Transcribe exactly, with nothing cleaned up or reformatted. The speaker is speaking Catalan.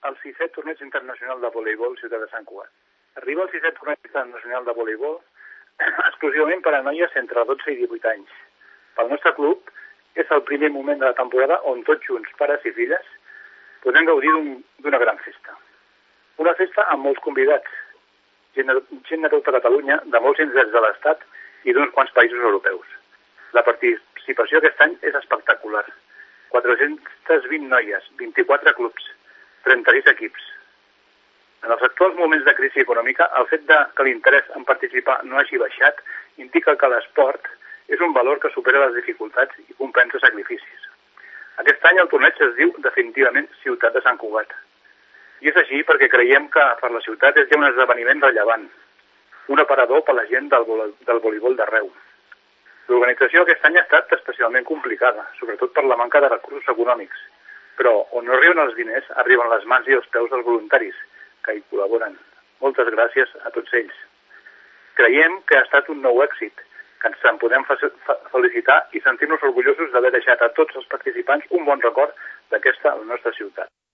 el sisè torneig internacional de voleibol Ciutat de Sant Cugat. Arriba el sisè torneig internacional de voleibol exclusivament per a noies entre dotze i divuit anys. Pel nostre club és el primer moment de la temporada on tots junts, pares i filles, podem gaudir d'una gran festa. Una festa amb molts convidats, gent de, gent de tota Catalunya, de molts indrets de l'Estat i d'uns quants països europeus. La participació aquest any és espectacular. quatre-centes vint noies, vint-i-quatre clubs, trenta-sis equips. En els actuals moments de crisi econòmica, el fet de que l'interès en participar no hagi baixat indica que l'esport és un valor que supera les dificultats i compensa sacrificis. Aquest any el torneig es diu definitivament Ciutat de Sant Cugat. I és així perquè creiem que per la ciutat és ja un esdeveniment rellevant, un aparador per a la gent del, del voleibol d'arreu. L'organització aquest any ha estat especialment complicada, sobretot per la manca de recursos econòmics, però on no arriben els diners, arriben les mans i els peus dels voluntaris, que hi col·laboren. Moltes gràcies a tots ells. Creiem que ha estat un nou èxit, que ens en podem felicitar i sentir-nos orgullosos d'haver deixat a tots els participants un bon record d'aquesta, la nostra ciutat.